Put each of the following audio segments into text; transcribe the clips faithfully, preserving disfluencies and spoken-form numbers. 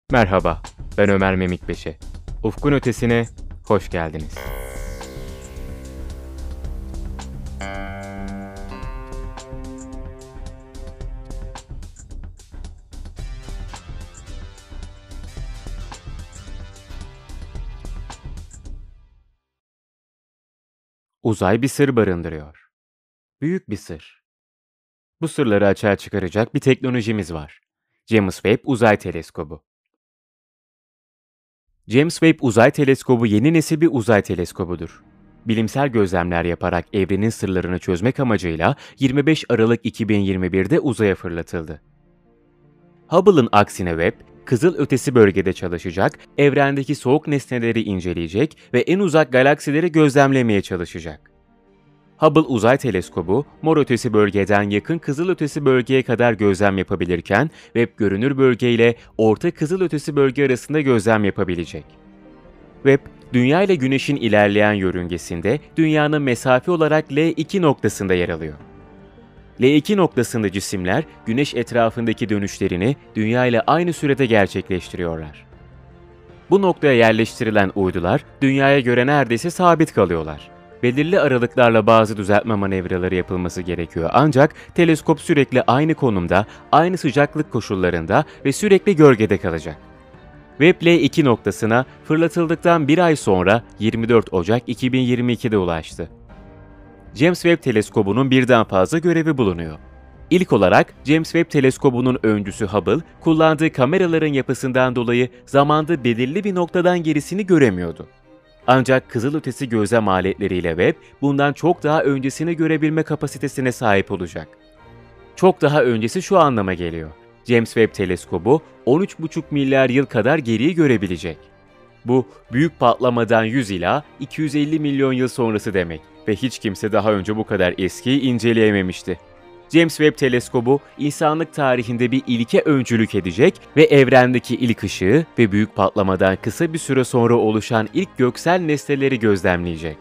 Merhaba, ben Ömer Memikbeşe. Ufkun Ötesi'ne hoş geldiniz. Uzay bir sır barındırıyor. Büyük bir sır. Bu sırları açığa çıkaracak bir teknolojimiz var. James Webb Uzay Teleskobu. James Webb Uzay Teleskobu yeni nesil bir uzay teleskobudur. Bilimsel gözlemler yaparak evrenin sırlarını çözmek amacıyla yirmi beş Aralık iki bin yirmi bir'de uzaya fırlatıldı. Hubble'ın aksine Webb, kızıl ötesi bölgede çalışacak, evrendeki soğuk nesneleri inceleyecek ve en uzak galaksileri gözlemlemeye çalışacak. Hubble Uzay Teleskobu, mor ötesi bölgeden yakın kızıl ötesi bölgeye kadar gözlem yapabilirken, Webb görünür bölge ile orta kızıl ötesi bölge arasında gözlem yapabilecek. Webb, Dünya ile Güneş'in ilerleyen yörüngesinde Dünya'nın mesafe olarak L iki noktasında yer alıyor. L iki noktasında cisimler, Güneş etrafındaki dönüşlerini Dünya ile aynı sürede gerçekleştiriyorlar. Bu noktaya yerleştirilen uydular, Dünya'ya göre neredeyse sabit kalıyorlar. Belirli aralıklarla bazı düzeltme manevraları yapılması gerekiyor ancak teleskop sürekli aynı konumda, aynı sıcaklık koşullarında ve sürekli gölgede kalacak. Webb L iki noktasına fırlatıldıktan bir ay sonra yirmi dört Ocak iki bin yirmi iki'de ulaştı. James Webb Teleskobu'nun birden fazla görevi bulunuyor. İlk olarak James Webb Teleskobu'nun öncüsü Hubble, kullandığı kameraların yapısından dolayı zamanda belirli bir noktadan gerisini göremiyordu. Ancak kızılötesi gözlem aletleriyle Webb, bundan çok daha öncesini görebilme kapasitesine sahip olacak. Çok daha öncesi şu anlama geliyor. James Webb Teleskobu on üç buçuk milyar yıl kadar geriyi görebilecek. Bu, büyük patlamadan yüz ila iki yüz elli milyon yıl sonrası demek ve hiç kimse daha önce bu kadar eskiyi inceleyememişti. James Webb Teleskobu, insanlık tarihinde bir ilke öncülük edecek ve evrendeki ilk ışığı ve büyük patlamadan kısa bir süre sonra oluşan ilk göksel nesneleri gözlemleyecek.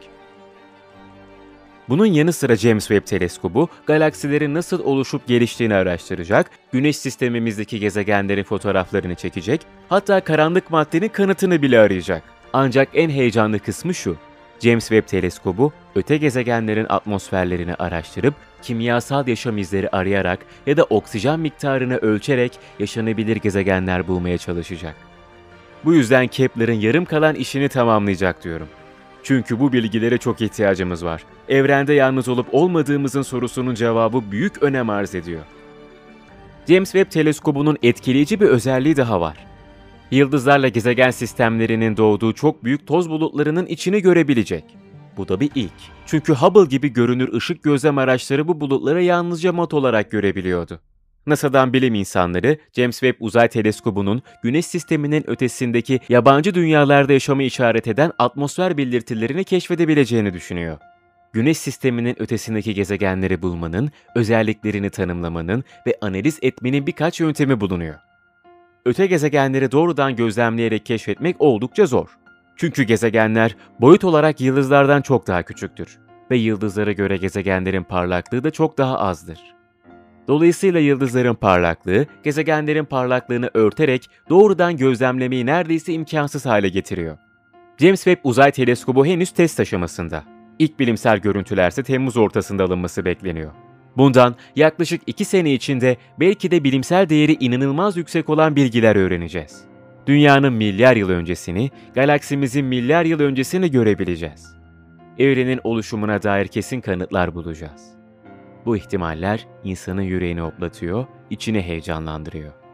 Bunun yanı sıra James Webb Teleskobu, galaksilerin nasıl oluşup geliştiğini araştıracak, Güneş sistemimizdeki gezegenlerin fotoğraflarını çekecek, hatta karanlık maddenin kanıtını bile arayacak. Ancak en heyecanlı kısmı şu: James Webb Teleskobu, öte gezegenlerin atmosferlerini araştırıp, kimyasal yaşam izleri arayarak ya da oksijen miktarını ölçerek yaşanabilir gezegenler bulmaya çalışacak. Bu yüzden Kepler'ın yarım kalan işini tamamlayacak diyorum. Çünkü bu bilgilere çok ihtiyacımız var. Evrende yalnız olup olmadığımızın sorusunun cevabı büyük önem arz ediyor. James Webb Teleskobu'nun etkileyici bir özelliği daha var. Yıldızlarla gezegen sistemlerinin doğduğu çok büyük toz bulutlarının içini görebilecek. Bu da bir ilk. Çünkü Hubble gibi görünür ışık gözlem araçları bu bulutları yalnızca mat olarak görebiliyordu. NASA'dan bilim insanları, James Webb Uzay Teleskobu'nun Güneş sisteminin ötesindeki yabancı dünyalarda yaşamı işaret eden atmosfer belirtilerini keşfedebileceğini düşünüyor. Güneş sisteminin ötesindeki gezegenleri bulmanın, özelliklerini tanımlamanın ve analiz etmenin birkaç yöntemi bulunuyor. Öte gezegenleri doğrudan gözlemleyerek keşfetmek oldukça zor. Çünkü gezegenler boyut olarak yıldızlardan çok daha küçüktür ve yıldızlara göre gezegenlerin parlaklığı da çok daha azdır. Dolayısıyla yıldızların parlaklığı, gezegenlerin parlaklığını örterek doğrudan gözlemlemeyi neredeyse imkansız hale getiriyor. James Webb Uzay Teleskobu henüz test aşamasında. İlk bilimsel görüntülerse Temmuz ortasında alınması bekleniyor. Bundan yaklaşık iki sene içinde belki de bilimsel değeri inanılmaz yüksek olan bilgiler öğreneceğiz. Dünyanın milyar yıl öncesini, galaksimizin milyar yıl öncesini görebileceğiz. Evrenin oluşumuna dair kesin kanıtlar bulacağız. Bu ihtimaller insanın yüreğini hoplatıyor, içini heyecanlandırıyor.